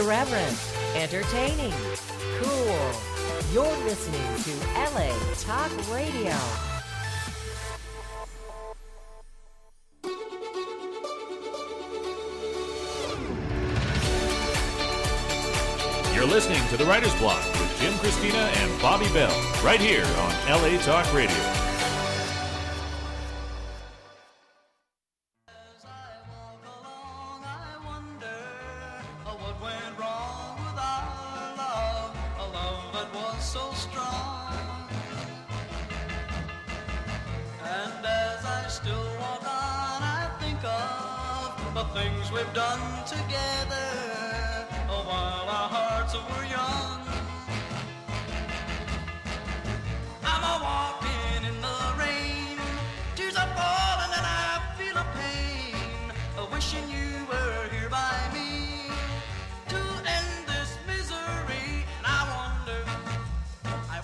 Irreverent, entertaining, cool. You're listening to LA Talk Radio. You're listening to The Writer's Block with Jim Christina and Bobby Bell, right here on LA Talk Radio. Things we've done together while our hearts were young. I'm a walking in the rain, tears are falling and I feel a pain, wishing you were here by me to end this misery. And I wonder, I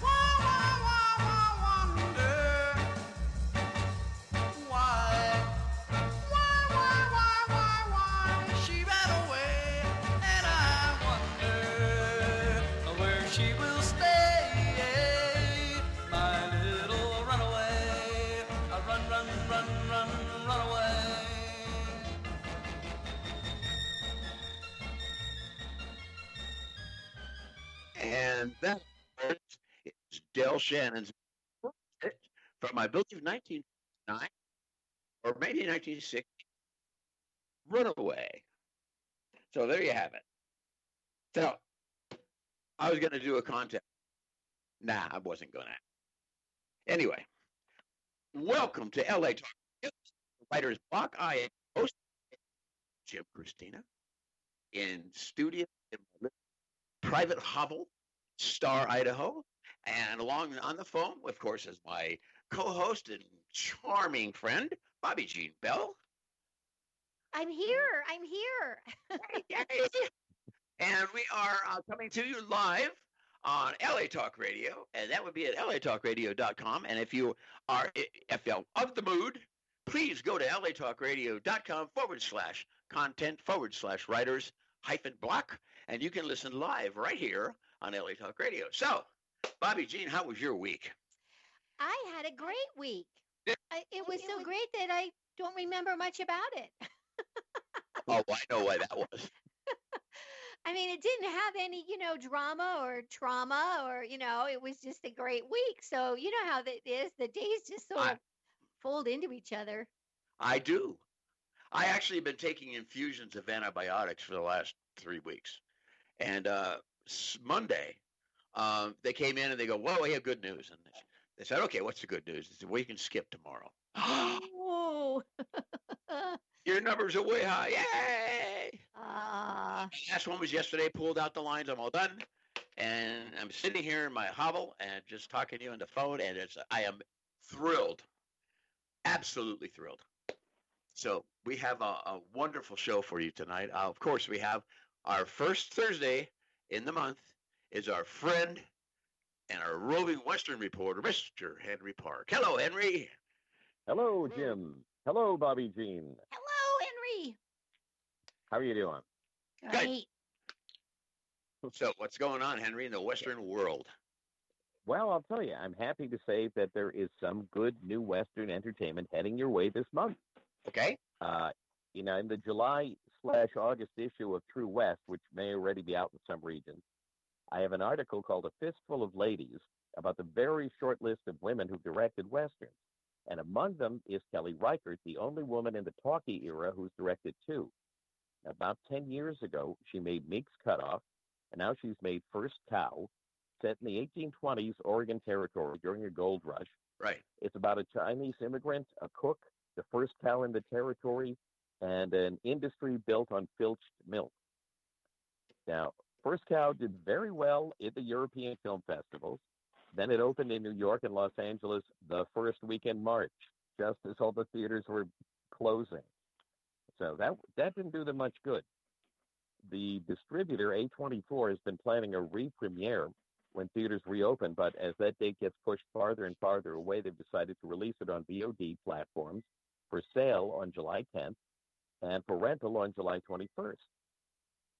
wonder why. She ran away, and I wonder where she will stay. My little runaway, run, run, run, run, run away. And that is Del Shannon's from, I believe, 1959 or maybe 1960. Runaway. So there you have it. So I was going to do a contest. Nah, I wasn't going to. Anyway, welcome to LA Talk, Writer's Block. I am host Jim Christina in studio in my private hovel, Star, Idaho, and along on the phone, of course, is my co-host and charming friend, Bobby Jean Bell. I'm here. And we are coming to you live on LA Talk Radio, and that would be at latalkradio.com. And if you are of the mood, please go to latalkradio.com/content/writers-block, and you can listen live right here on LA Talk Radio. So, Bobby Jean, how was your week? I had a great week. It was so great that I don't remember much about it. Oh, I know why that was. I mean, it didn't have any, drama or trauma or, it was just a great week. So, you know how that is. The days just sort of fold into each other. I do. I actually have been taking infusions of antibiotics for the last 3 weeks. And Monday, they came in and they go, whoa, we have good news. And they said, okay, what's the good news? They said, well, you can skip tomorrow. Oh. Your numbers are way high. Yay! Ah. The last one was yesterday. Pulled out the lines. I'm all done. And I'm sitting here in my hovel and just talking to you on the phone. And I am thrilled. Absolutely thrilled. So we have a wonderful show for you tonight. Of course, we have our first Thursday in the month is our friend and our roving Western reporter, Mr. Henry Park. Hello, Henry. Hello, Jim. Hello, Bobby Jean. Hello, Henry. How are you doing? Great. So what's going on, Henry, in the Western world? Well, I'll tell you, I'm happy to say that there is some good new Western entertainment heading your way this month. Okay. In the July/August issue of True West, which may already be out in some regions, I have an article called A Fistful of Ladies about the very short list of women who directed Westerns. And among them is Kelly Reichardt, the only woman in the talkie era who's directed two. About 10 years ago, she made Meek's Cutoff, and now she's made First Cow, set in the 1820s Oregon Territory during a gold rush. Right. It's about a Chinese immigrant, a cook, the first cow in the territory, and an industry built on filched milk. Now, First Cow did very well in the European film festivals. Then it opened in New York and Los Angeles the first week in March, just as all the theaters were closing. So that didn't do them much good. The distributor, A24, has been planning a re-premiere when theaters reopen, but as that date gets pushed farther and farther away, they've decided to release it on VOD platforms for sale on July 10th and for rental on July 21st.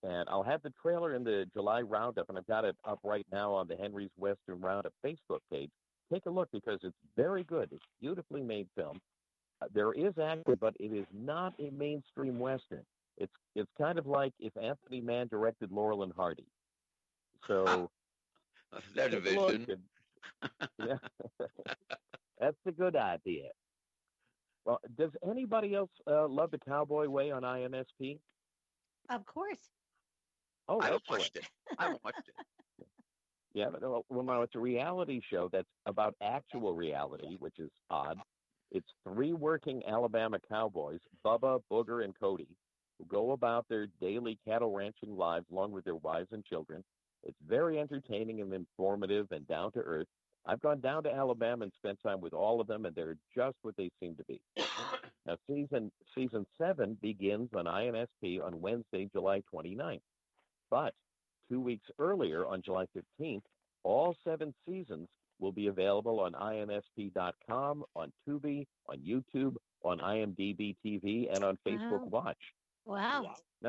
And I'll have the trailer in the July Roundup, and I've got it up right now on the Henry's Western Roundup Facebook page. Take a look because it's very good. It's beautifully made film. There is action, but it is not a mainstream Western. It's kind of like if Anthony Mann directed Laurel and Hardy. So That's a take a look vision. yeah, that's a good idea. Well, does anybody else love the Cowboy Way on IMSP? Of course. Oh, I excellent. watched it. I watched it. Yeah, but well, now it's a reality show that's about actual reality, which is odd. It's 3 working Alabama cowboys, Bubba, Booger, and Cody, who go about their daily cattle ranching lives along with their wives and children. It's very entertaining and informative and down to earth. I've gone down to Alabama and spent time with all of them, and they're just what they seem to be. Now, season 7 begins on IMSP on Wednesday, July 29th. But 2 weeks earlier, on July 15th, all 7 seasons will be available on IMSP.com, on Tubi, on YouTube, on IMDb TV, and on Facebook Wow. Watch. Wow.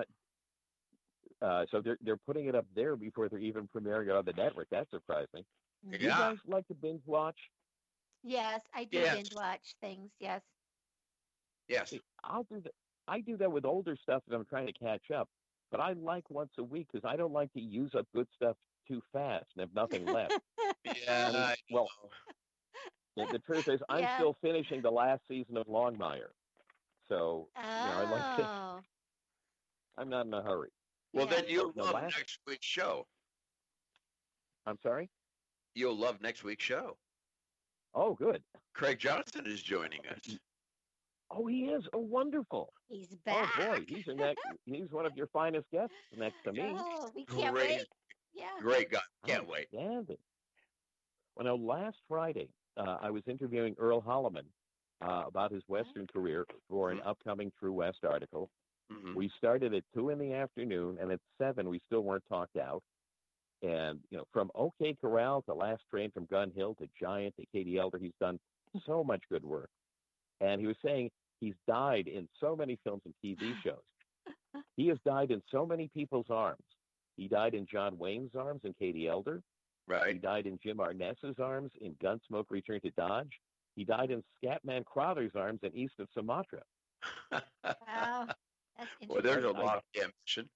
So they're putting it up there before they're even premiering it on the network. That's surprising. Do you Yeah. guys like to binge watch? Yes, I do Yes. binge watch things. Yes. Yes. See, I'll do that. I do that with older stuff that I'm trying to catch up. But I like once a week because I don't like to use up good stuff too fast and have nothing left. Yeah. I mean, well, the truth is, I'm Yeah. still finishing the last season of Longmire. So, I like to, Oh. I'm not in a hurry. Well, Yeah. then you'll The love last- next week's show. I'm sorry? You'll love next week's show. Oh, good. Craig Johnson is joining us. Oh, he is. Oh, wonderful. He's Oh, back. boy. He's one of your finest guests next to me. Oh, we can't Great. wait. Yeah. Great guy. Can't wait. Outstanding. Well, now, last Friday, I was interviewing Earl Holliman about his Western career for an upcoming True West article. Mhm. We started at 2 in the afternoon, and at 7, we still weren't talked out. And, from OK Corral to Last Train from Gun Hill to Giant to Katie Elder, he's done so much good work. And he was saying he's died in so many films and TV shows. He has died in so many people's arms. He died in John Wayne's arms and Katie Elder. He Right. died in Jim Arness's arms in Gunsmoke Return to Dodge. He died in Scatman Crowther's arms in East of Sumatra. Wow. That's interesting. Well, there's a lot of ambition.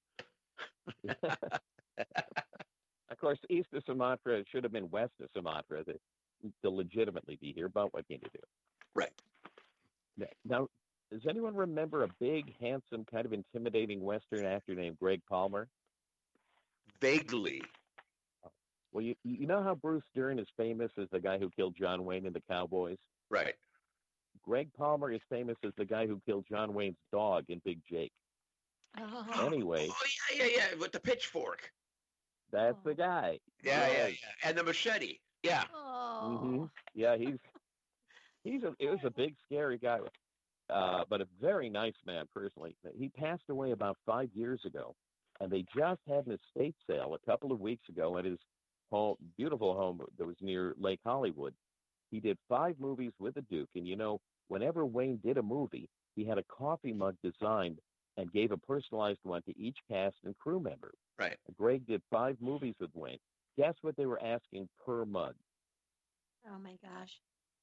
Of course, East of Sumatra should have been West of Sumatra to legitimately be here, but what can you do? Right. Now, does anyone remember a big, handsome, kind of intimidating Western actor named Greg Palmer? Vaguely. Well, you know how Bruce Dern is famous as the guy who killed John Wayne and the Cowboys? Right. Greg Palmer is famous as the guy who killed John Wayne's dog in Big Jake. Oh. Anyway, Oh, yeah. With the pitchfork. that's the guy. Yeah. And the machete. Yeah. Oh. hmm Yeah, it was a big, scary guy, but a very nice man personally. He passed away about 5 years ago, and they just had an estate sale a couple of weeks ago at his home, beautiful home that was near Lake Hollywood. He did 5 movies with the Duke, and whenever Wayne did a movie, he had a coffee mug designed and gave a personalized one to each cast and crew member. Right. Greg did 5 movies with Wayne. Guess what they were asking per mug? Oh my gosh.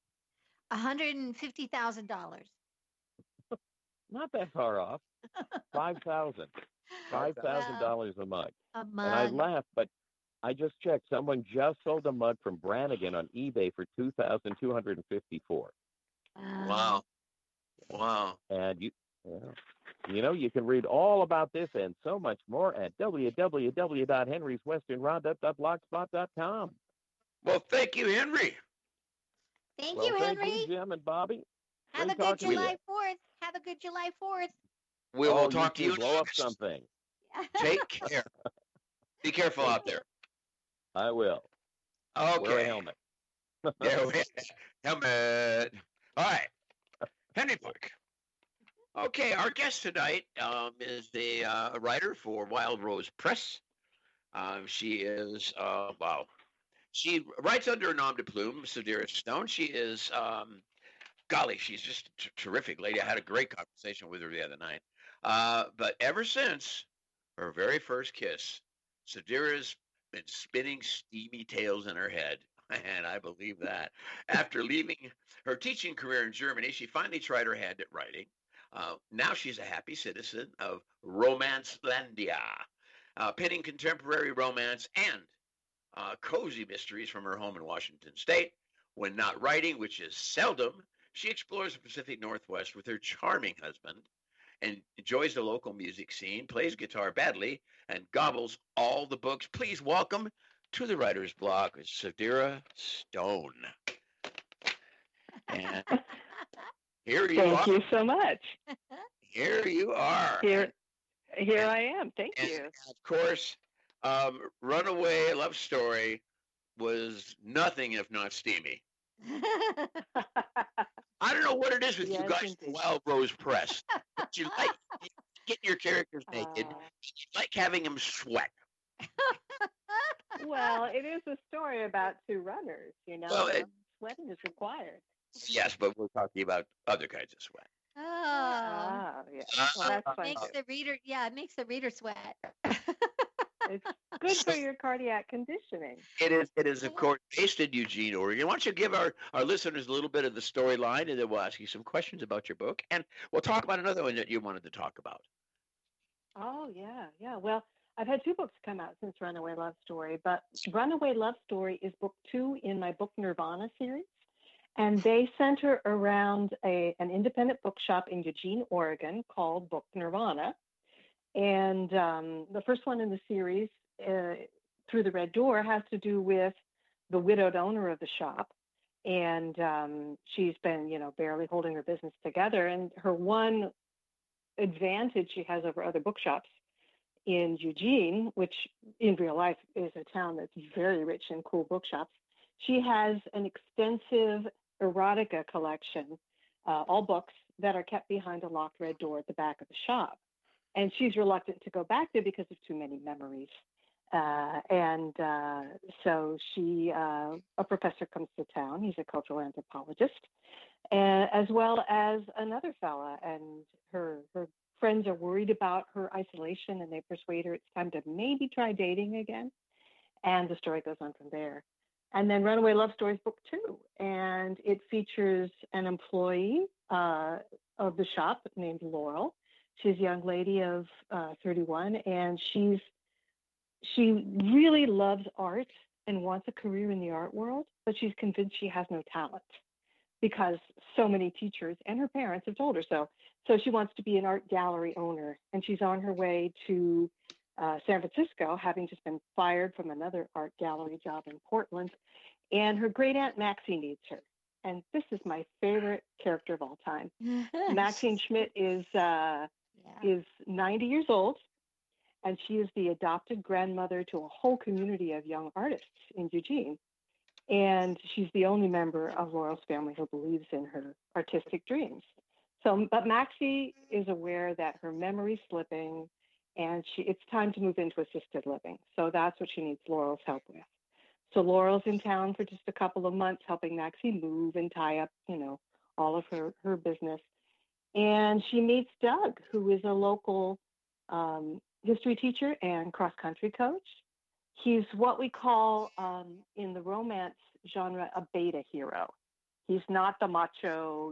$150,000. Not that far off. $5,000. $5,000 a mug. A And I mug. laughed, but I just checked. Someone just sold a mug from Brannigan on eBay for $2,254. Wow. Wow. And you can read all about this and so much more at www.henryswesternroundup.blogspot.com. Well, thank you, Henry. Thank Well, you, thank Henry. you, Jim and Bobby. Have a Great good talking with you. July 4th. Have a good July 4th. We will Oh, talk to too. you Blow up next. something. Take care. Be careful out there. I will. Wear a Okay. helmet. Yeah, helmet. All right. Henry Buck. Okay, our guest tonight is a writer for Wild Rose Press. She is, she writes under a nom de plume, Sedaris Stone. She is, golly, she's just a terrific lady. I had a great conversation with her the other night. But ever since her very first kiss, Sadira's been spinning steamy tales in her head. And I believe that. After leaving her teaching career in Germany, she finally tried her hand at writing. Now she's a happy citizen of Romancelandia, penning contemporary romance and cozy mysteries from her home in Washington State. When not writing, which is seldom, she explores the Pacific Northwest with her charming husband and enjoys the local music scene, plays guitar badly, and gobbles all the books. Please welcome to the writer's block Sadira Stone. And here you are. Thank you so much. Here you are. Here I am. Thank And you. of course, Runaway Love Story was nothing if not steamy. I don't know what it is with you Yes, guys in indeed. Wild Rose Press. But you like getting your characters naked. Uh, You like having them sweat. well, it is a story about two runners, you know. Well, Sweating is required. Yes, but we're talking about other kinds of sweat. Oh, Ah, yeah. Well, that's fun makes too. the reader, yeah, it makes the reader sweat. It's good for your cardiac conditioning. It is, of course, based in Eugene, Oregon. Why don't you give our listeners a little bit of the storyline, and then we'll ask you some questions about your book, and we'll talk about another one that you wanted to talk about. Oh, yeah. Well, I've had 2 books come out since Runaway Love Story, but Runaway Love Story is book 2 in my Book Nirvana series. And they center around an independent bookshop in Eugene, Oregon called Book Nirvana. And the first one in the series, Through the Red Door, has to do with the widowed owner of the shop. And she's been, barely holding her business together. And her one advantage she has over other bookshops in Eugene, which in real life is a town that's very rich in cool bookshops, she has an extensive erotica collection, all books that are kept behind a locked red door at the back of the shop. And she's reluctant to go back there because of too many memories. So a professor comes to town. He's a cultural anthropologist, as well as another fella. And her friends are worried about her isolation, and they persuade her it's time to maybe try dating again. And the story goes on from there. And then Runaway Love Story is book 2, and it features an employee of the shop named Laurel. She's a young lady of 31, and she really loves art and wants a career in the art world, but she's convinced she has no talent because so many teachers and her parents have told her so. So she wants to be an art gallery owner, and she's on her way to San Francisco, having just been fired from another art gallery job in Portland. And her great aunt Maxie needs her. And this is my favorite character of all time. Maxine Schmidt is 90 years old, and she is the adopted grandmother to a whole community of young artists in Eugene. And she's the only member of Laurel's family who believes in her artistic dreams. But Maxie is aware that her memory's slipping, and it's time to move into assisted living. So that's what she needs Laurel's help with. So Laurel's in town for just a couple of months, helping Maxie move and tie up, all of her business. And she meets Doug, who is a local history teacher and cross-country coach. He's what we call, in the romance genre, a beta hero. He's not the macho,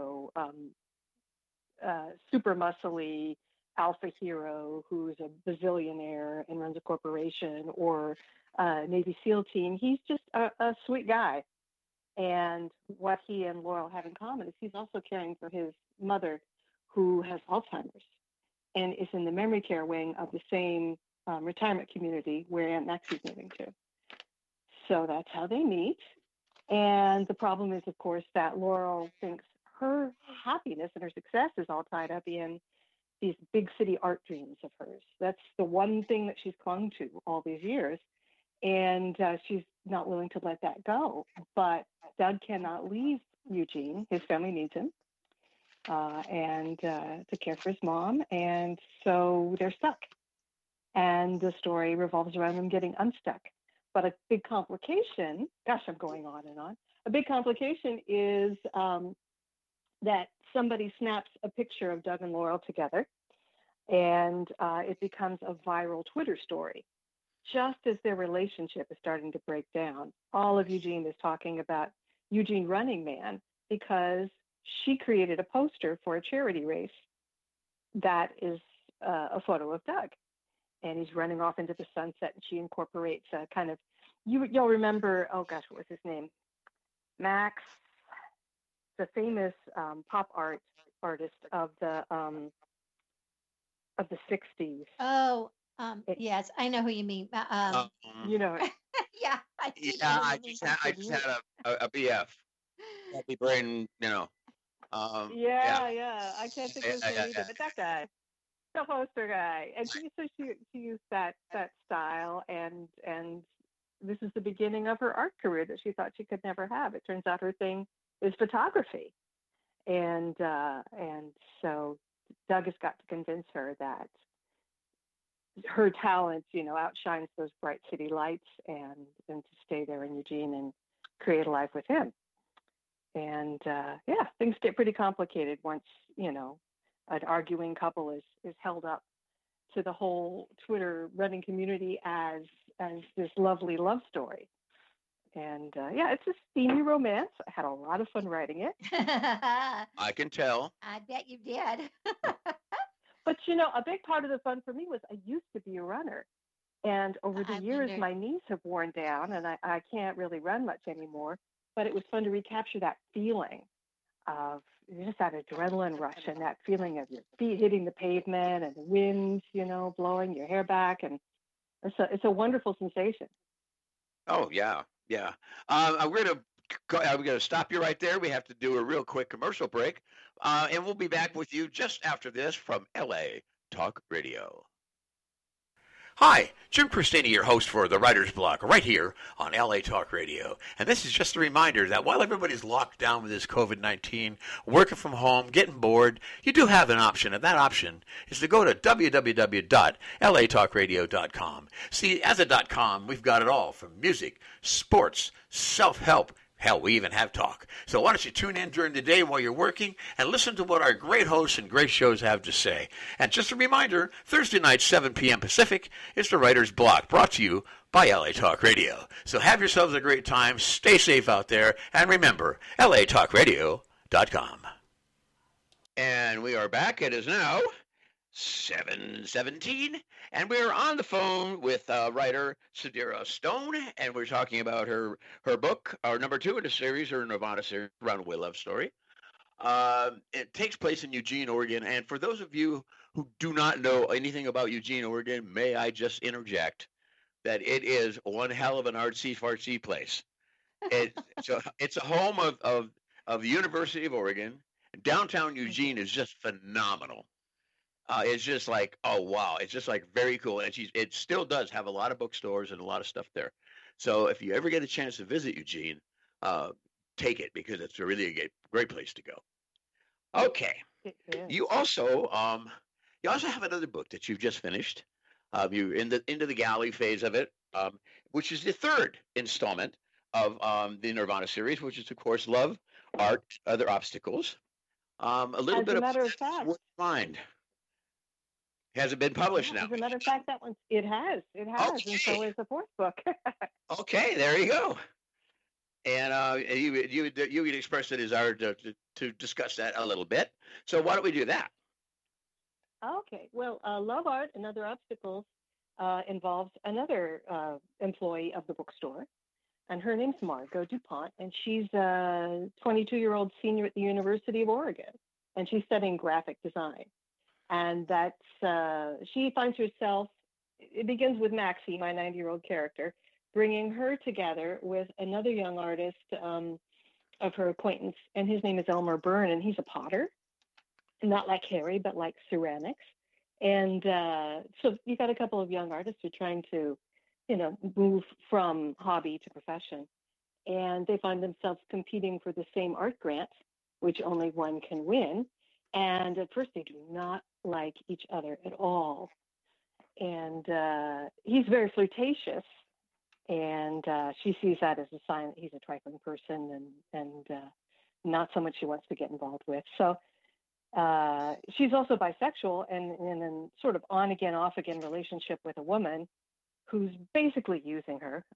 super muscly alpha hero who's a bazillionaire and runs a corporation or a Navy SEAL team. He's just a sweet guy. And what he and Laurel have in common is he's also caring for his mother, who has Alzheimer's and is in the memory care wing of the same retirement community where Aunt Maxie's moving to. So that's how they meet. And the problem is, of course, that Laurel thinks her happiness and her success is all tied up in these big city art dreams of hers. That's the one thing that she's clung to all these years. And she's not willing to let that go. But Doug cannot leave Eugene. His family needs him and to care for his mom. And so they're stuck. And the story revolves around them getting unstuck. But a big complication, gosh, I'm going on and on. A big complication is that somebody snaps a picture of Doug and Laurel together And it becomes a viral Twitter story. Just as their relationship is starting to break down, all of Eugene is talking about Eugene Running Man because she created a poster for a charity race that is a photo of Doug. And he's running off into the sunset, and she incorporates a kind of, you'll remember, oh gosh, what was his name? Max, the famous pop art artist of the 60s. Oh, yes, I know who you mean. You know, Yeah, I think Yeah, I know who I you mean. just had a BF. Happy brain, yeah. I can't think of his name yeah. either, but that guy, the poster guy, and she used that style, and this is the beginning of her art career that she thought she could never have. It turns out her thing is photography, and so Doug has got to convince her that her talent, outshines those bright city lights, and to stay there in Eugene and create a life with him. And things get pretty complicated once an arguing couple is held up to the whole Twitter running community as this lovely love story. And it's a steamy romance. I had a lot of fun writing it. I can tell. I bet you did. But a big part of the fun for me was I used to be a runner. And over the years, my knees have worn down, and I can't really run much anymore. But it was fun to recapture that feeling of just that adrenaline rush and that feeling of your feet hitting the pavement and the wind, blowing your hair back. And it's a wonderful sensation. Oh, yeah. We're gonna stop you right there. We have to do a real quick commercial break, and we'll be back with you just after this from LA Talk Radio. Hi, Jim Christina, your host for the Writer's Block, right here on LA Talk Radio. And this is just a reminder that while everybody's locked down with this COVID-19, working from home, getting bored, you do have an option, and that option is to go to www.latalkradio.com. See, as a .com, we've got it all from music, sports, self-help. Hell, we even have talk. So why don't you tune in during the day while you're working and listen to what our great hosts and great shows have to say. And just a reminder, Thursday night, 7 p.m. Pacific, is the Writer's Block, brought to you by LA Talk Radio. So have yourselves a great time, stay safe out there, and remember, latalkradio.com. And we are back. It is now 7:17, and we're on the phone with writer Sadira Stone, and we're talking about her book, our number 2 in the series, her Nirvana series, Runaway Love Story. It takes place in Eugene, Oregon, and for those of you who do not know anything about Eugene, Oregon, may I just interject that it is one hell of an artsy-fartsy place. It's a home of the University of Oregon. Downtown Eugene is just phenomenal. It's just like, oh, wow. It's just like very cool. And it still does have a lot of bookstores and a lot of stuff there. So if you ever get a chance to visit Eugene, take it, because it's a really great place to go. Okay. You also have another book that you've just finished. You're into the galley phase of it, which is the 3rd installment of the Nirvana series, which is, of course, Love, Art, Other Obstacles. A little As bit a of matter of fact, mind. Has it been published now? As a matter of fact, that one, it has, Okay. and so is the 4th book. Okay, there you go. And you would express a desire to discuss that a little bit. So why don't we do that? Okay. Well, Love, Art, and Other Obstacles involves another employee of the bookstore, and her name's Margot DuPont, and she's a 22-year-old senior at the University of Oregon, and she's studying graphic design. And that's, she finds herself, it begins with Maxie, my 90-year-old character, bringing her together with another young artist of her acquaintance, and his name is Elmer Byrne, and he's a potter, not like Harry, but like ceramics. And so you've got a couple of young artists who are trying to, move from hobby to profession. And they find themselves competing for the same art grant, which only one can win. And at first they do not like each other at all. And he's very flirtatious. And she sees that as a sign that he's a trifling person and not so much she wants to get involved with. So She's also bisexual and in a sort of on again, off again relationship with a woman who's basically using her.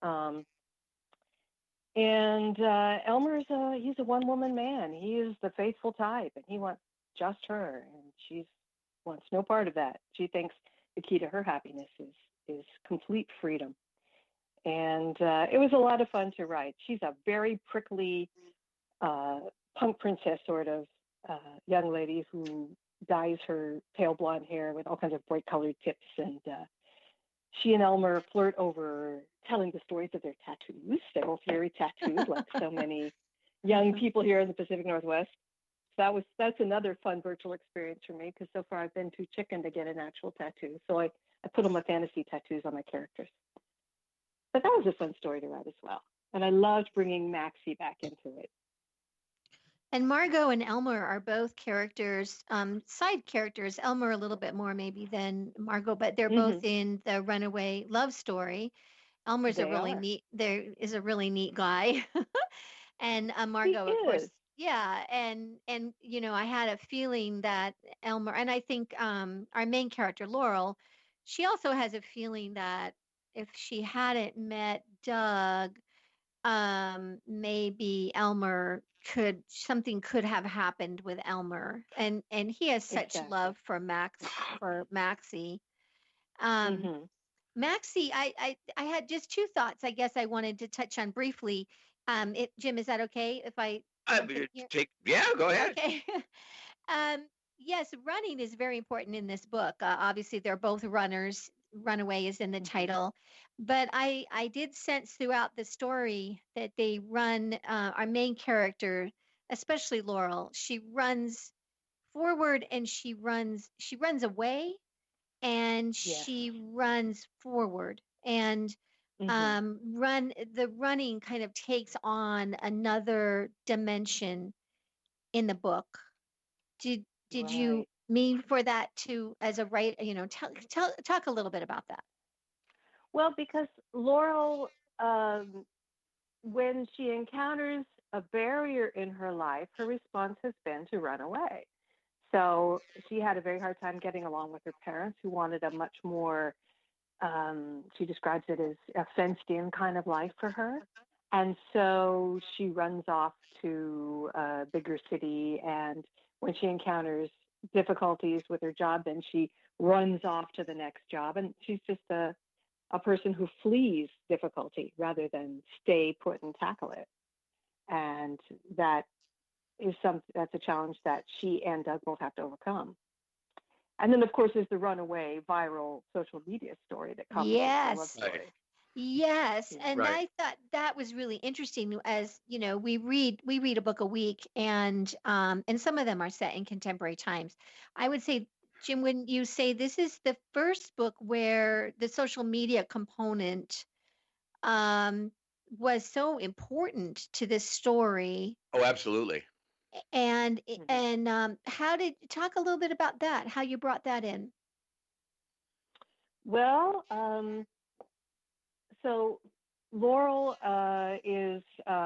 And Elmer's he's a one woman man. He is the faithful type, and he wants just her, and she wants no part of that. She thinks the key to her happiness is complete freedom. And it was a lot of fun to write. She's a very prickly punk princess sort of young lady who dyes her pale blonde hair with all kinds of bright colored tips, and she and Elmer flirt over telling the stories of their tattoos. They're both very tattooed, like so many young people here in the Pacific Northwest. So that's another fun virtual experience for me, because so far I've been too chicken to get an actual tattoo. So I put on my fantasy tattoos on my characters. But that was a fun story to write as well. And I loved bringing Maxie back into it. And Margot and Elmer are both characters, side characters. Elmer a little bit more maybe than Margot, but they're both in the runaway love story. Elmer's a really neat guy. And Margot, of course, yeah. And I had a feeling that Elmer, and I think our main character, Laurel, she also has a feeling that if she hadn't met Doug, maybe something could have happened with Elmer, and he has such love for Maxie. Maxie, I had just two thoughts, I guess I wanted to touch on briefly. Jim, is that okay if I go ahead. Okay. Yes, running is very important in this book. Obviously, they're both runners. Runaway is in the title, but I did sense throughout the story that they run, our main character, especially Laurel, she runs forward and she runs away, and she runs forward, and the running kind of takes on another dimension in the book. Did you mean for that too, as a writer? Talk a little bit about that. Well, because Laurel, when she encounters a barrier in her life, her response has been to run away. So she had a very hard time getting along with her parents, who wanted a much more, she describes it as a fenced-in kind of life for her. And so she runs off to a bigger city, and when she encounters difficulties with her job, then she runs off to the next job. And she's just a person who flees difficulty rather than stay put and tackle it. And that's a challenge that she and Doug both have to overcome. And then, of course, there's the runaway viral social media story that comes with the love story. Yes, and I thought that was really interesting. As you know, we read a book a week, and some of them are set in contemporary times. I would say, Jim, wouldn't you say this is the first book where the social media component was so important to this story? Oh, absolutely. And how did talk a little bit about that? How you brought that in? Well, so Laurel is,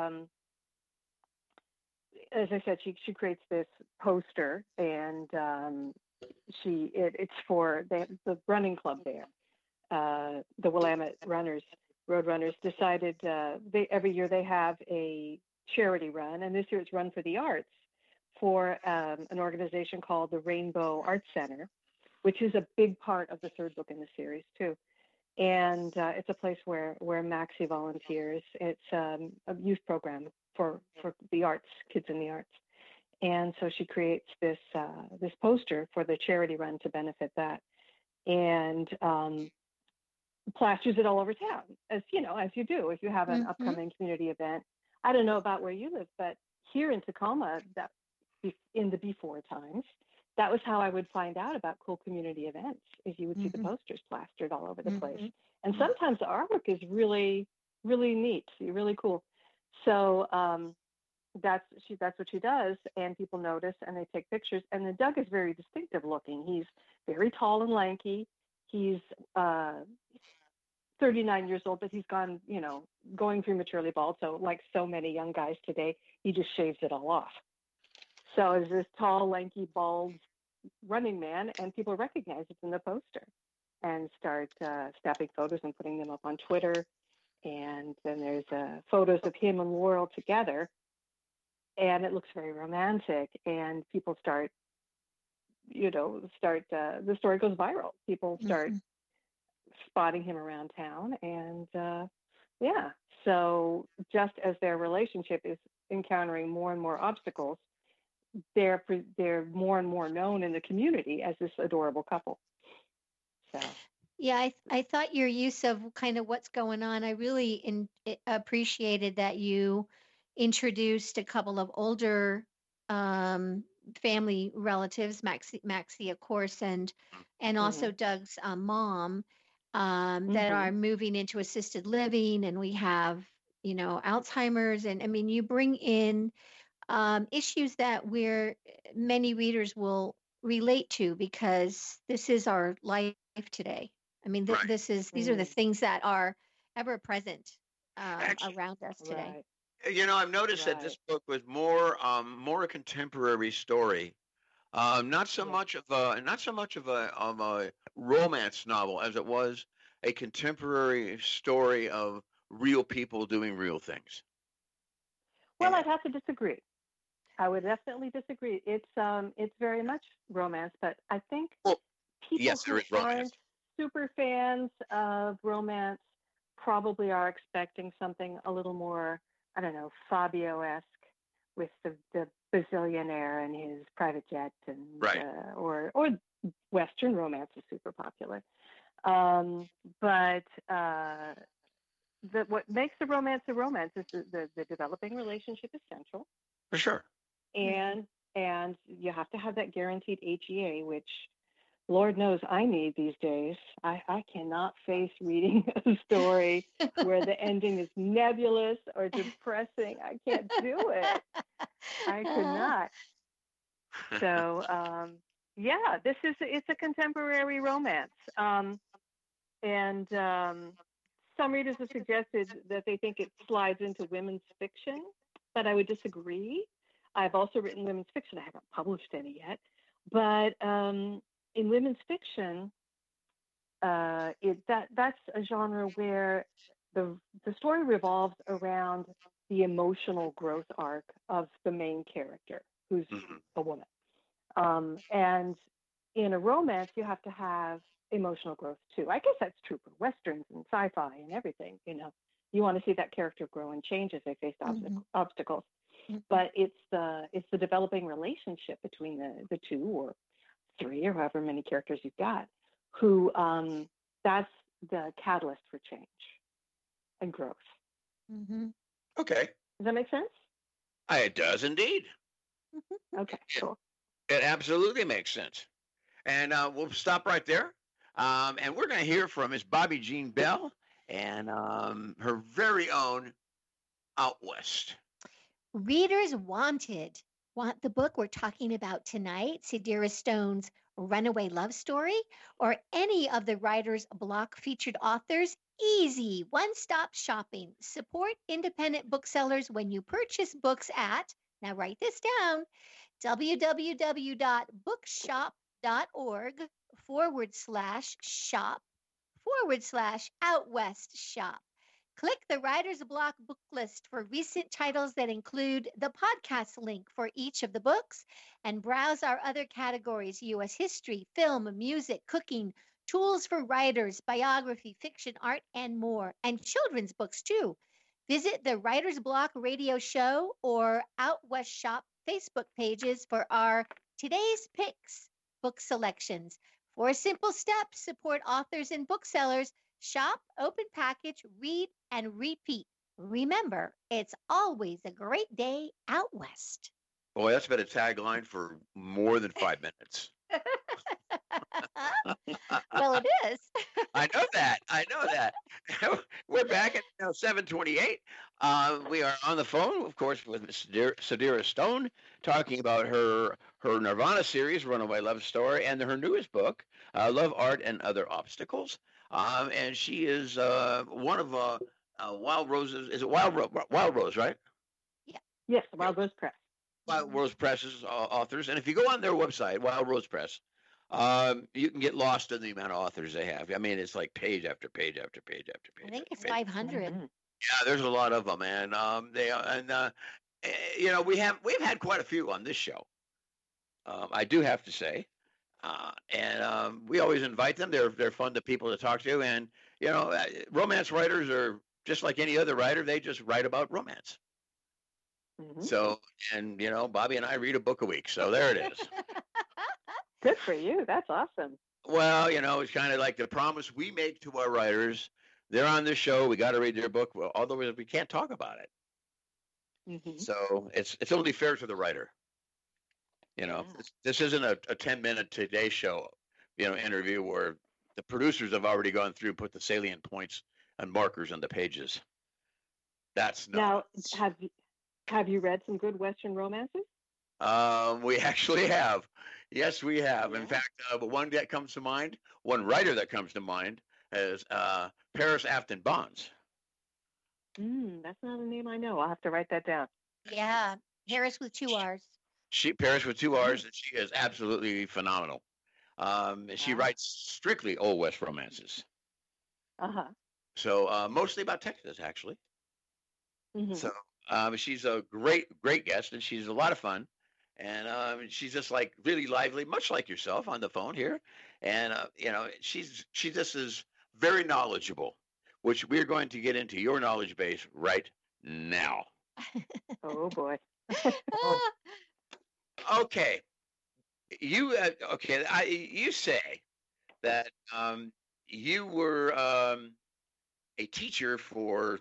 as I said, she creates this poster, and it's for the running club there. The Willamette Road Runners decided every year they have a charity run, and this year it's Run for the Arts for an organization called the Rainbow Arts Center, which is a big part of the third book in the series too. And it's a place where Maxie volunteers. It's a youth program for the arts, kids in the arts. And so she creates this poster for the charity run to benefit that, and plasters it all over town, as you do if you have an upcoming community event. I don't know about where you live, but here in Tacoma, that in the before times, that was how I would find out about cool community events, is you would see the posters plastered all over the place. And sometimes the artwork is really, really neat, really cool. So that's what she does, and people notice and they take pictures. And then Doug is very distinctive looking. He's very tall and lanky. He's 39 years old, but he's going prematurely bald. So like so many young guys today, he just shaves it all off. So it's this tall, lanky, bald running man, and people recognize it from the poster and start snapping photos and putting them up on Twitter. And then there's photos of him and Laurel together, and it looks very romantic. And people start, the story goes viral. People start spotting him around town, and yeah. So just as their relationship is encountering more and more obstacles, they're more and more known in the community as this adorable couple. So. Yeah, I thought your use of kind of what's going on, I really appreciated that you introduced a couple of older family relatives, Maxie, of course, and also Doug's mom, that are moving into assisted living, and we have, Alzheimer's, and I mean, you bring in issues that many readers will relate to, because this is our life today. I mean, Right. these are the things that are ever present Actually, around us today. Right. I've noticed that this book was more a contemporary story, not so much of a romance novel as it was a contemporary story of real people doing real things. Well, I'd have to disagree. I would definitely disagree. It's very much romance, but I think people yes, there who is romance. aren't super fans of romance probably are expecting something a little more, I don't know, Fabio-esque, with the bazillionaire and his private jet, and Right. Or Western romance is super popular. But what makes a romance is the developing relationship is central. For sure. And you have to have that guaranteed HEA, which Lord knows I need these days. I cannot face reading a story where the ending is nebulous or depressing. I can't do it. I could not. So yeah, it's a contemporary romance. And some readers have suggested that they think it slides into women's fiction, but I would disagree. I've also written women's fiction. I haven't published any yet, but in women's fiction, that's a genre where the story revolves around the emotional growth arc of the main character, who's a woman. And in a romance, you have to have emotional growth too. I guess that's true for Westerns and sci-fi and everything. You want to see that character grow and change as they face obstacles. But it's the developing relationship between the two or three or however many characters you've got, who that's the catalyst for change and growth. Okay. Does that make sense? It does indeed. Okay, cool. It absolutely makes sense. And we'll stop right there. And we're going to hear from Miss Bobby Jean Bell and her very own Out West. Readers want the book we're talking about tonight, Sidera Stone's Runaway Love Story, or any of the Writer's Block featured authors? Easy one-stop shopping. Support independent booksellers when you purchase books at, now write this down, www.bookshop.org/shop/Out West Shop. Click the Writer's Block book list for recent titles that include the podcast link for each of the books, and browse our other categories: U.S. history, film, music, cooking, tools for writers, biography, fiction, art, and more, and children's books too. Visit the Writer's Block radio show or Out West Shop Facebook pages for our Today's Picks book selections. 4 simple steps: support authors and booksellers. Shop, open package, read, and repeat. Remember, it's always a great day out west. Boy, that's been a tagline for more than 5 minutes. Well, it is. I know that. We're back at 7:28. We are on the phone, of course, with Miss Sidera Stone, talking about her Nirvana series, Runaway Love Story, and her newest book, Love, Art, and Other Obstacles. And she is one of Wild Roses. Is it Wild Rose, right? Yeah. Yes, Wild Rose Press. Wild Rose Press's authors, and if you go on their website, Wild Rose Press, you can get lost in the amount of authors they have. I mean, it's like page after page after page after page. I think after it's page. 500. Yeah, there's a lot of them, and we've had quite a few on this show. I do have to say, and we always invite them. They're fun to people to talk to, and romance writers are just like any other writer. They just write about romance. Mhm. So, and Bobby and I read a book a week, so there it is. Good for you. That's awesome. Well, it's kind of like the promise we make to our writers. They're on this show. We got to read their book, although we can't talk about it. Mhm. So it's only fair to the writer. Yeah. This isn't a 10-minute Today Show, interview where the producers have already gone through, put the salient points and markers on the pages. That's Now, not. have you read some good Western romances? We actually have. Yes, we have. In Yeah. fact, one that comes to mind, one writer that comes to mind is Paris Afton Bonds. That's not a name I know. I'll have to write that down. Yeah. Harris with 2 R's. Paris with 2 R's, and she is absolutely phenomenal. She Wow. writes strictly Old West romances. Uh-huh. So mostly about Texas, actually. Mhm. So she's a great guest, and she's a lot of fun. And she's just like really lively, much like yourself on the phone here. And she just is very knowledgeable, which we're going to get into your knowledge base right now. Oh boy. Okay, you say that you were a teacher for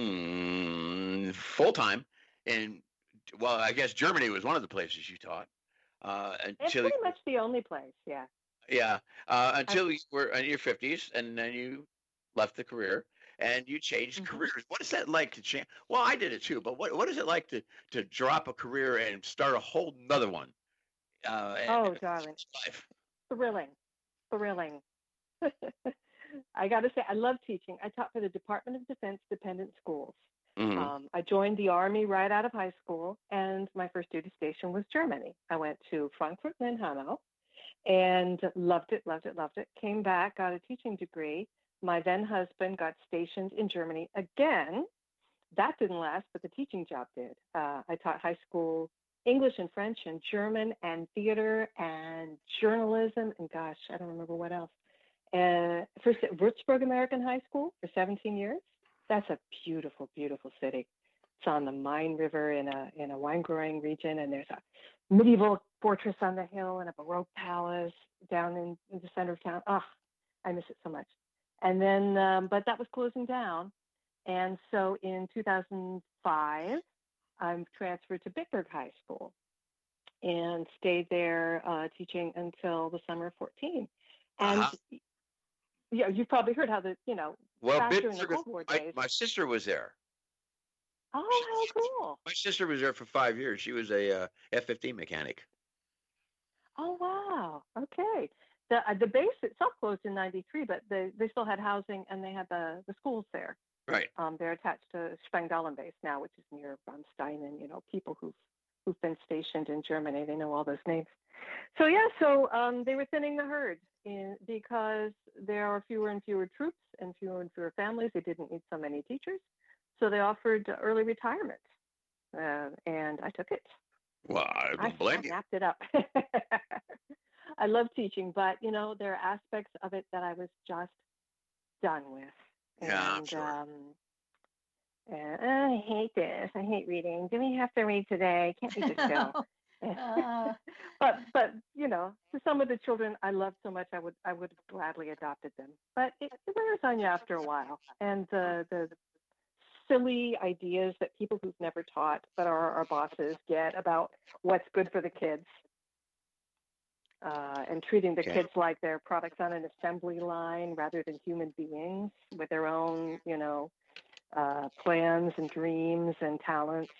full time in, well, I guess Germany was one of the places you taught It's until pretty much the only place. Yeah. until you were in your 50s, and then you left the career and you changed Mhm. careers. What is that like to change? Well, I did it too, but what is it like to drop a career and start a whole nother one? Oh, darling. Life. Thrilling. I got to say, I love teaching. I taught for the Department of Defense dependent schools. Mhm. I joined the Army right out of high school, and my first duty station was Germany. I went to Frankfurt and Hanau and loved it. Came back, got a teaching degree. My then husband got stationed in Germany again. That didn't last, but the teaching job did. I taught high school English and French and German and theater and journalism, and gosh, I don't remember what else. First at Würzburg American High School for 17 years. That's a beautiful, beautiful city. It's on the Main River in a wine growing region, and there's a medieval fortress on the hill and a Baroque palace down in the center of town. Oh, I miss it so much. And then, but that was closing down, and so in 2005, I'm transferred to Bitburg High School and stayed there teaching until the summer of 14. And Uh-huh. yeah, you've probably heard how Well, back during the Bitburg, Cold War days. my sister was there. Oh, how cool! My sister was there for 5 years. She was a F-15 mechanic. Oh, wow. Okay. The base itself closed in '93, but they still had housing and they had the schools there. Right. They're attached to Spangdahlem base now, which is near Steinen. People who've been stationed in Germany, they know all those names. So yeah, they were thinning the herd because there are fewer and fewer troops and fewer families. They didn't need so many teachers, so they offered early retirement, and I took it. Well, I I don't blame you. snapped it up. I love teaching, but there are aspects of it that I was just done with. Yeah, I'm And sure. I hate this. I hate reading. Do we have to read today? Can't we just go? Uh, but for some of the children I loved so much, I would have gladly adopted them. But it wears on you after a while, and the silly ideas that people who've never taught but are our bosses get about what's good for the kids, and treating the Okay. kids like they're products on an assembly line rather than human beings with their own, plans and dreams and talents.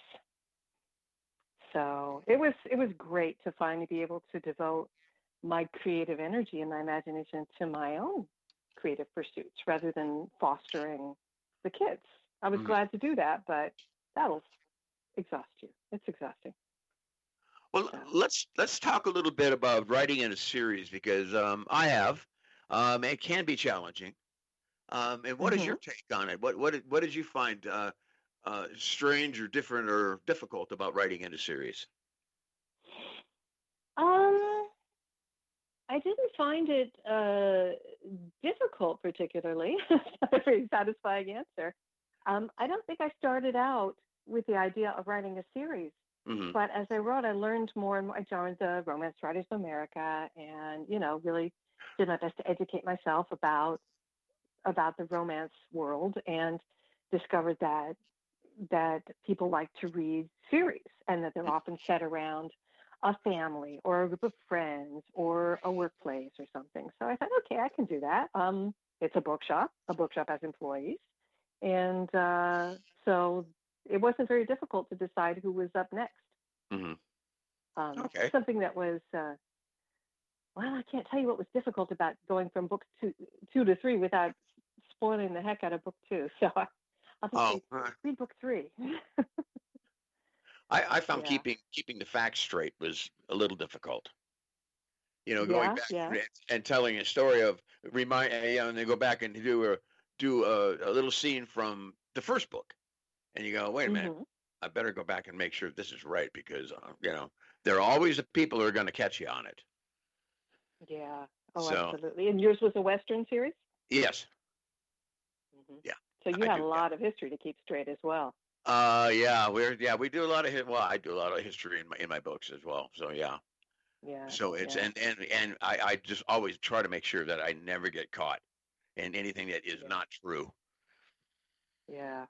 So it was great to finally be able to devote my creative energy and my imagination to my own creative pursuits rather than fostering the kids. I was Mhm. glad to do that, but that'll exhaust you. It's exhausting. Well, So, let's talk a little bit about writing in a series because I have, it can be challenging. And what is hmm your take on it? What did you find strange or different or difficult about writing in a series? um, I didn't find it difficult particularly. It's not a very satisfying answer. I don't think I started out with the idea of writing a series, Hmm. but as I wrote, I learned more and more. I joined the Romance Writers of America, and really did my best to educate myself about the romance world, and discovered that people like to read series, and that they're often set around a family or a group of friends or a workplace or something. So I thought, okay, I can do that. It's a bookshop. A bookshop has employees, and so it wasn't very difficult to decide who was up next. Hmm. Okay. Something that was well, I can't tell you what was difficult about going from book two to three without spoiling the heck out of book two. So I'll just Oh, say, read book three. I found Yeah. keeping the facts straight was a little difficult. Going Yeah, back yeah. and telling a story of and they go back and do a little scene from the first book, and you go, wait a minute, hmm I better go back and make sure this is right because there are always the people who are going to catch you on it. Yeah. Oh, So absolutely. And yours was a Western series? yes, hmm yeah, So you I had do. a Yeah. lot of history to keep straight as well. We do a lot of well, I do a lot of history in my books as well. So yeah. Yeah, So it's yeah, and I just always try to make sure that I never get caught in anything that is yeah, not true. yeah.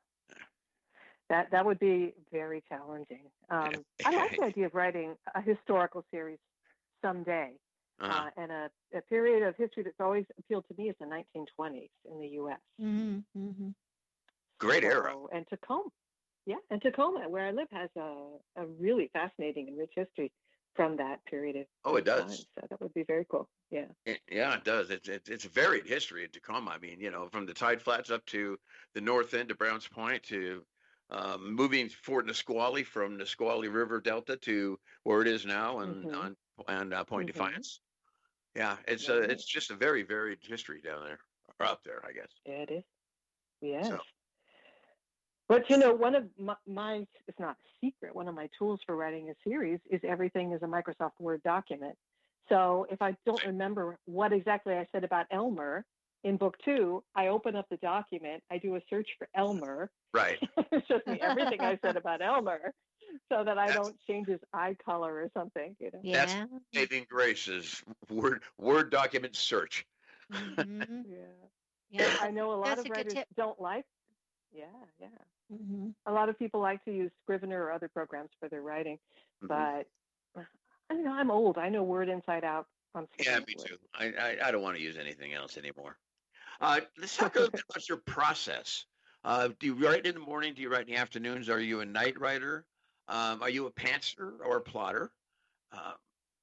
That would be very challenging. I like the idea of writing a historical series someday. Uh-huh. And a period of history that's always appealed to me is the 1920s in the U.S. Hmm. Hmm. Great era. So, and Tacoma, yeah, and Tacoma, where I live, has a really fascinating and rich history from that period Oh, it of time. does. So that would be very cool. Yeah. Yeah, it does. It's a varied history in Tacoma. I mean, from the Tide Flats up to the north end to Browns Point to moving Fort Nisqually from Nisqually River Delta to where it is now and Mhm. on and Point Mhm. Defiance. Yeah, Right. it's just a very varied history down there or up there, I guess. Yeah, it is. Yes. So But one of my, it's not a secret, one of my tools for writing a series is everything is a Microsoft Word document. So if I don't remember what exactly I said about Elmer in book two, I open up the document, I do a search for Elmer. right. It shows me everything I said about Elmer so that I That's don't change his eye color or something. that's Yeah. saving graces. Word document search. Hmm. Yeah. Yeah. I know a lot That's a of good writers tip. don't like, yeah, yeah. Hmm. A lot of people like to use Scrivener or other programs for their writing, Mhm. but I don't know, I'm old. I know Word inside out. I'm Yeah, sticking with me Word. too. I don't want to use anything else anymore. Let's talk a little bit about your process. Do you write in the morning? Do you write in the afternoons? Are you a night writer? Are you a pantser or a plotter? Uh,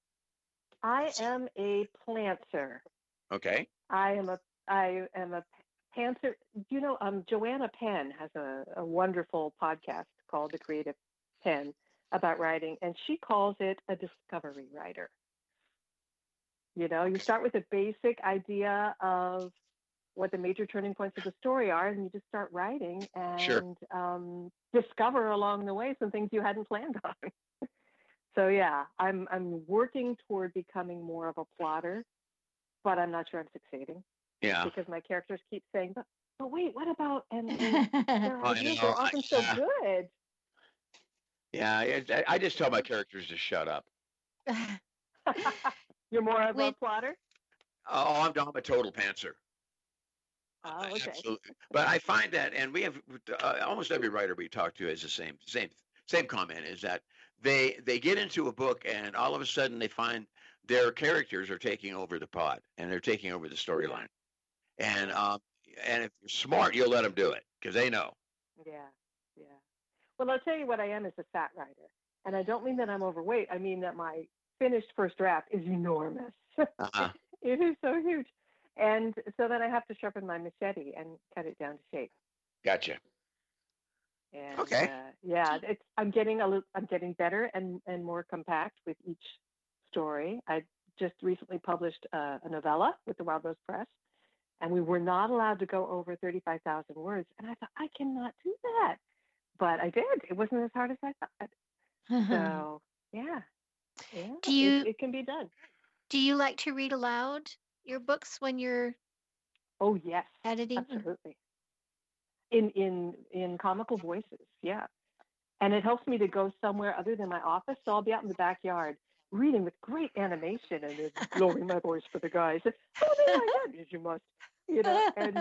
I am a plantser. okay. I am a pantser. Joanna Penn has a wonderful podcast called The Creative Pen about writing, and she calls it a discovery writer. You Okay. start with a basic idea of what the major turning points of the story are, and you just start writing Sure. and discover along the way some things you hadn't planned on. So yeah, I'm working toward becoming more of a plotter, but I'm not sure I'm succeeding Yeah. because my characters keep saying, but wait, what about, and their I ideas know. are often so good. Yeah. I just tell my characters to shut up. You're more of a With plotter? Oh, I'm a total pantser. Oh, okay. Absolutely. But I find that, and we have almost every writer we talk to has the same comment is that they get into a book and all of a sudden they find their characters are taking over the plot and they're taking over the Yeah, storyline. And yeah, um, and if you're smart, you'll let them do it because they know. yeah, yeah. Well, I'll tell you what I am as a fat writer. And I don't mean that I'm overweight. I mean that my finished first draft is enormous. Uh-huh. It is so huge. And so then I have to sharpen my machete and cut it down to shape. Gotcha. And Okay. yeah, I'm getting better and more compact with each story. I just recently published a novella with the Wild Rose Press, and we were not allowed to go over 35,000 words. And I thought, I cannot do that. But I did. It wasn't as hard as I thought. So, yeah, do you it can be done. do you like to read aloud your books when you're Oh, yes, editing? absolutely. In comical voices, yeah. And it helps me to go somewhere other than my office. So I'll be out in the backyard reading with great animation and then lowering my voice for the guys. Oh, no, I did, as you must, And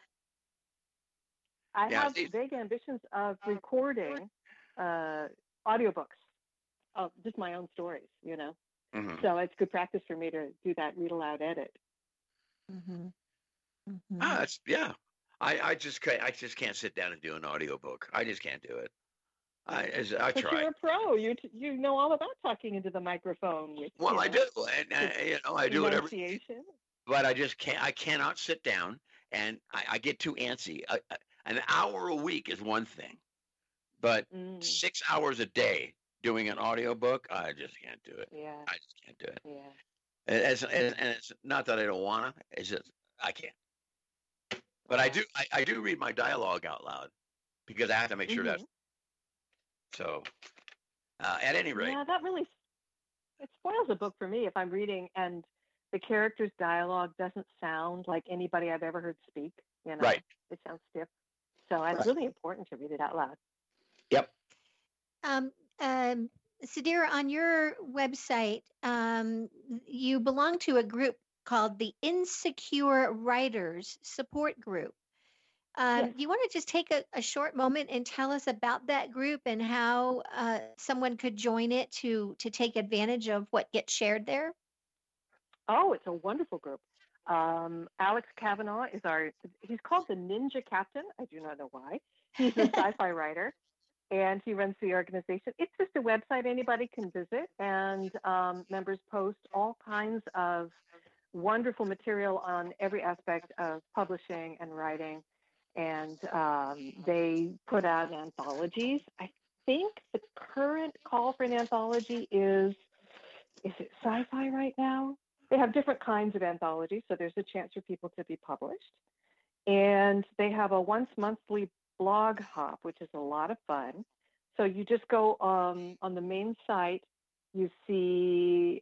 I Yeah, have big ambitions of recording audiobooks of just my own stories. Mhm. So it's good practice for me to do that read aloud edit. Mm-hmm. That's yeah. I just can't sit down and do an audiobook. I just can't do it. I But try. you're a pro. You know all about talking into the microphone. Well, I do, and I do it every. Enunciation. But I just can't. I cannot sit down, and I get too antsy. An hour a week is one thing, but 6 hours a day doing an audiobook, I just can't do it. Yeah. I just can't do it. Yeah. And it's not that I don't wanna. It's just I can't. But I do read my dialogue out loud because I have to make sure that's so. At any rate, Yeah, that really it spoils a book for me if I'm reading and the character's dialogue doesn't sound like anybody I've ever heard speak. Right. It sounds stiff. So it's really important to read it out loud. Yep. Sadira, on your website, you belong to a group called the Insecure Writers Support Group. Yes. Do you want to just take a short moment and tell us about that group and how someone could join it to take advantage of what gets shared there? Oh, it's a wonderful group. Alex Kavanaugh he's called the Ninja Captain. I do not know why. He's a sci-fi writer, and he runs the organization. It's just a website anybody can visit, and members post all kinds of wonderful material on every aspect of publishing and writing. And they put out anthologies. I think the current call for an anthology is it sci-fi right now? They have different kinds of anthologies, so there's a chance for people to be published. And they have a once monthly blog hop, which is a lot of fun. So you just go on the main site, you see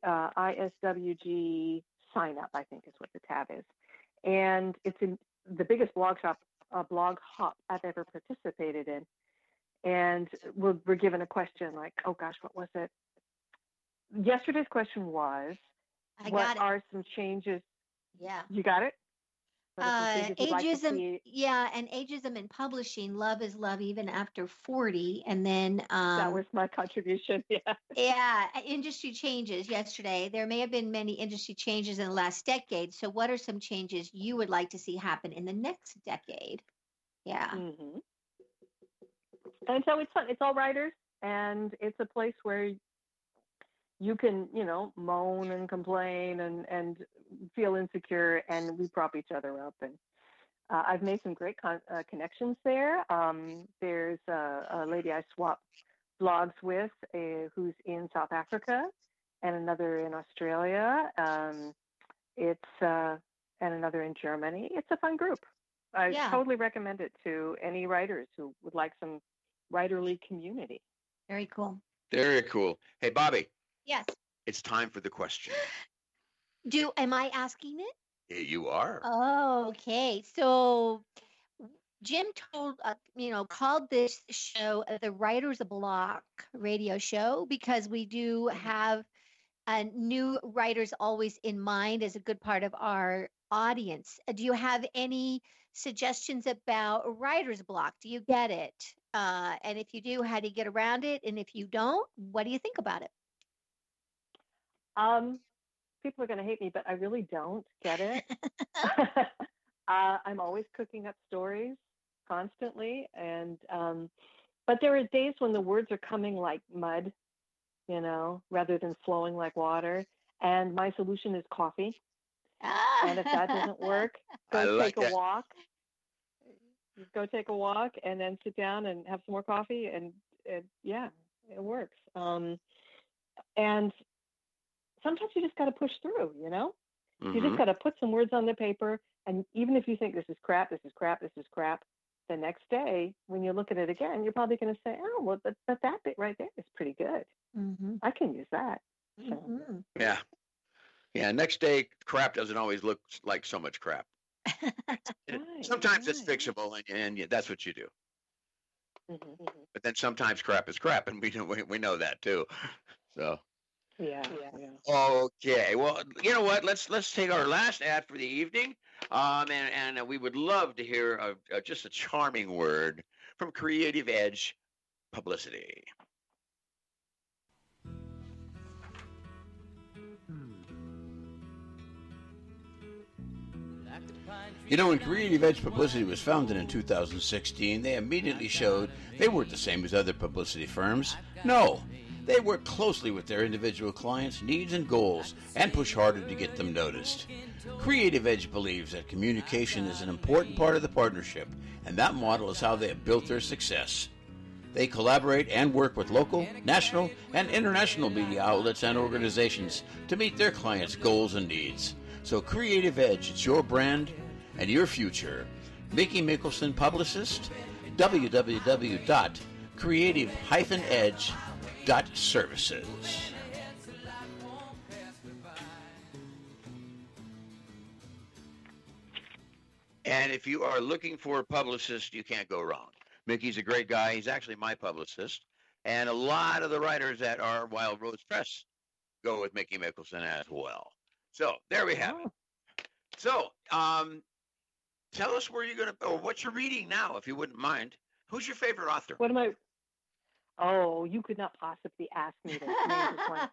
ISWG sign up, I think is what the tab is. And it's in the biggest blog hop I've ever participated in. And we're given a question like, oh gosh, what was it? Yesterday's question was, what are some changes? Yeah. You got it? Ageism, and ageism in publishing. Love is love even after 40. And then that was my contribution. Yeah. Yeah, industry changes yesterday. There may have been many industry changes in the last decade. So, what are some changes you would like to see happen in the next decade? Yeah. Mm-hmm. And so it's fun. It's all writers, and it's a place where you can, moan and complain and feel insecure, and we prop each other up. And I've made some great connections there. There's a lady I swap blogs with who's in South Africa, and another in Australia. And another in Germany. It's a fun group. I totally recommend it to any writers who would like some writerly community. Very cool. Very cool. Hey, Bobby. Yes. It's time for the question. Am I asking it? You are. Oh, okay. So Jim called this show the Writer's Block radio show because we do have new writers always in mind as a good part of our audience. Do you have any suggestions about writer's block? Do you get it? And if you do, how do you get around it? And if you don't, what do you think about it? People are going to hate me, but I really don't get it. I'm always cooking up stories constantly. And, but there are days when the words are coming like mud, rather than flowing like water. And my solution is coffee. And if that doesn't work, go take a walk. Just go take a walk and then sit down and have some more coffee, and yeah, it works. And sometimes you just got to push through, you know? You just Mm-hmm. got to put some words on the paper. And even if you think this is crap, this is crap, this is crap, the next day when you look at it again, you're probably going to say, oh, well, that bit right there is pretty good. Mm-hmm. I can use that. So, Mm-hmm. Yeah. Yeah. Next day, crap doesn't always look like so much crap. Sometimes it's right. fixable, and that's what you do. Mhm. But then sometimes crap is crap, and we know that too. So Yeah. okay, well, you know what? Let's take our last ad for the evening, and we would love to hear just a charming word from Creative Edge Publicity. You know, when Creative Edge Publicity was founded in 2016, they immediately showed they weren't the same as other publicity firms. No, they work closely with their individual clients' needs and goals and push harder to get them noticed. Creative Edge believes that communication is an important part of the partnership, and that model is how they have built their success. They collaborate and work with local, national, and international media outlets and organizations to meet their clients' goals and needs. So Creative Edge, it's your brand and your future. Mickey Mickelson, publicist, www.creative-edge.services. And if you are looking for a publicist, you can't go wrong. Mickey's a great guy. He's actually my publicist. And a lot of the writers that are Wild Rose Press go with Mickey Mickelson as well. So there we have it. So tell us where you're going to, or what you're reading now, if you wouldn't mind. Who's your favorite author? What am I? Oh, you could not possibly ask me to name just one.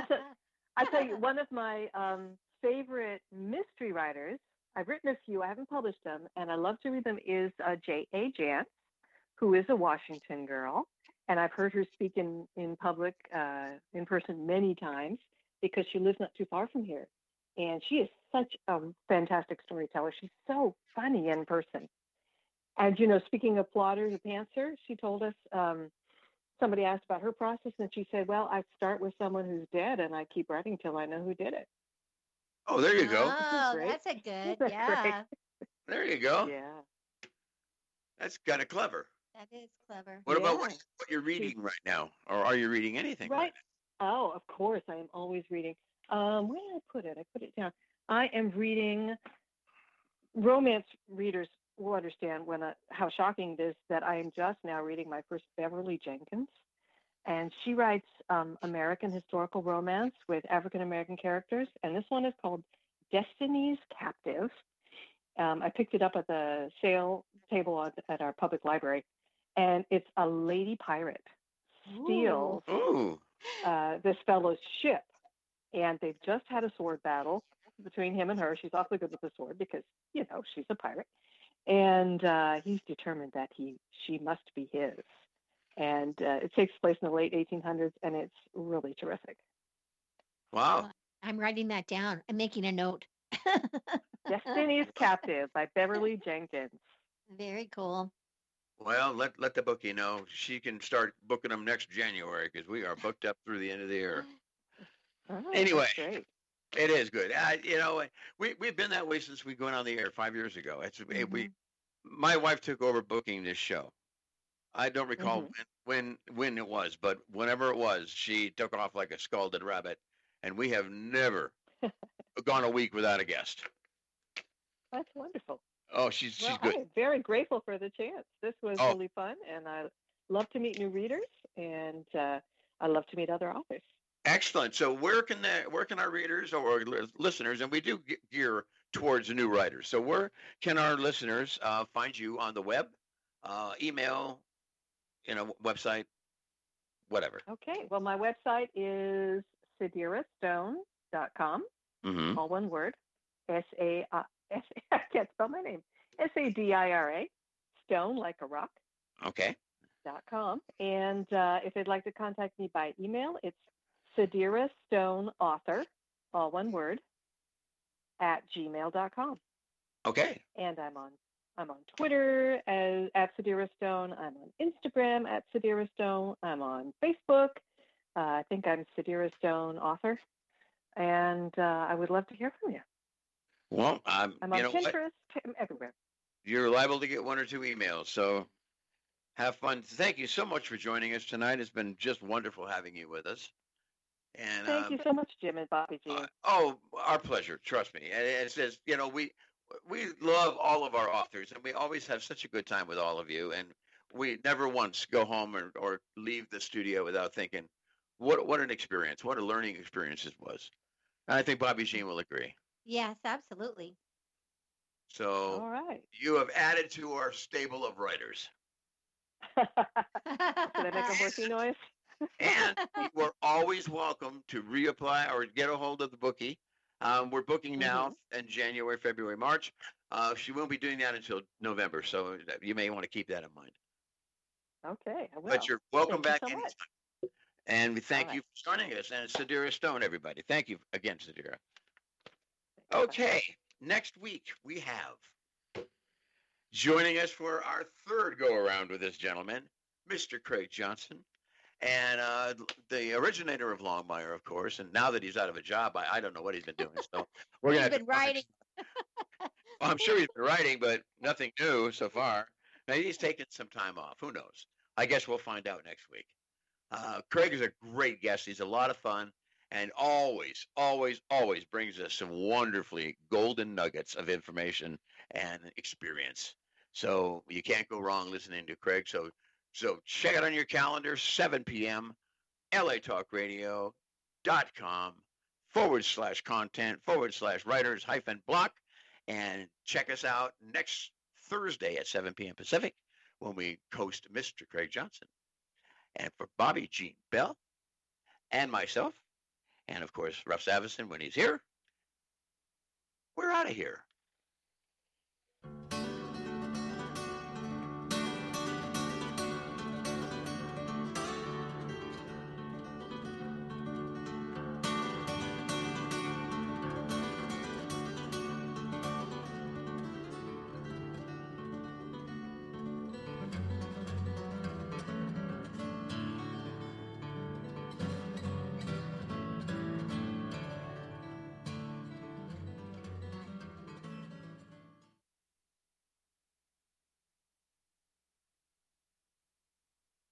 I tell you, one of my favorite mystery writers, I've written a few, I haven't published them, and I love to read them, is J.A. Jance, who is a Washington girl. And I've heard her speak in public, in person many times, because she lives not too far from here. And she is such a fantastic storyteller. She's so funny in person. And, you know, speaking of plotters or pantser, she told us, somebody asked about her process, and she said, well, I start with someone who's dead, and I keep writing till I know who did it. Oh, there you go. Oh, Great. that's a good, That's yeah. There you go. Yeah. That's kind of clever. That is clever. What about Yeah. what you're reading right now? Or are you reading anything Right. right Oh, of course. I am always reading. Where did I put it? I put it down. I am reading. Romance readers will understand how shocking it is that I am just now reading my first Beverly Jenkins. And she writes American historical romance with African American characters. And this one is called Destiny's Captive. I picked it up at the sale table at our public library. And it's a lady pirate steals now? Ooh. this fellow's ship. And they've just had a sword battle between him and her. She's awfully good with the sword because, you know, she's a pirate. And he's determined that she must be his. And it takes place in the late 1800s, and it's really terrific. Wow. I'm writing that down. I'm making a note. Destiny's Captive by Beverly Jenkins. Very cool. Well, let the bookie know. She can start booking them next January because we are booked up through the end of the year. Oh, Anyway. that's great. It is good. You know, we've been that way since we went on the air 5 years ago. My wife took over booking this show. I don't recall when it was, but whenever it was, she took off like a scalded rabbit, and we have never gone a week without a guest. That's wonderful. Oh, she's Well, good. I am very grateful for the chance. This was Oh. really fun, and I love to meet new readers, and I love to meet other authors. Excellent. So where can our readers or listeners, and we do gear towards new writers. So where can our listeners find you on the web, email, website, whatever? Okay. Well, my website is sadirastone.com, all one word. I can't spell my name. Sadira, stone like a rock. Okay. .com. And if they'd like to contact me by email, it's sadirastoneauthor, all one word, @gmail.com. Okay. And I'm I'm on Twitter at Sadira Stone. I'm on Instagram at Sadira Stone. I'm on Facebook. I think I'm Sadira Stone author. And I would love to hear from you. Well, I'm on Pinterest. I'm everywhere. You're liable to get 1 or 2 emails. So have fun. Thank you so much for joining us tonight. It's been just wonderful having you with us. And thank you so much, Jim and Bobby G. Our pleasure. Trust me. And it says, we love all of our authors, and we always have such a good time with all of you. And we never once go home or leave the studio without thinking, what an experience, what a learning experience this was. And I think Bobby Jean will agree. Yes, absolutely. So all right. You have added to our stable of writers. Did I make a horsey noise? And you are always welcome to reapply or get a hold of the bookie. We're booking now in January, February, March. She won't be doing that until November, so you may want to keep that in mind. Okay, I will. But you're welcome Thank back you so anytime. much. And we thank you for joining us. And Sadira Stone, everybody. Thank you again, Sadira. Okay, next week we have joining us for our third go-around with this gentleman, Mr. Craig Johnson. And the originator of Longmire, of course, and now that he's out of a job, I don't know what he's been doing. So we're going to been writing. I'm sure he's been writing, but nothing new so far. Maybe he's taken some time off. Who knows? I guess we'll find out next week. Craig is a great guest. He's a lot of fun and always, always, always brings us some wonderfully golden nuggets of information and experience. So you can't go wrong listening to Craig. So check it on your calendar, 7 p.m., latalkradio.com/content/writers-block. And check us out next Thursday at 7 p.m. Pacific when we host Mr. Craig Johnson. And for Bobby Jean Bell and myself, and of course Russ Avison when he's here, we're out of here.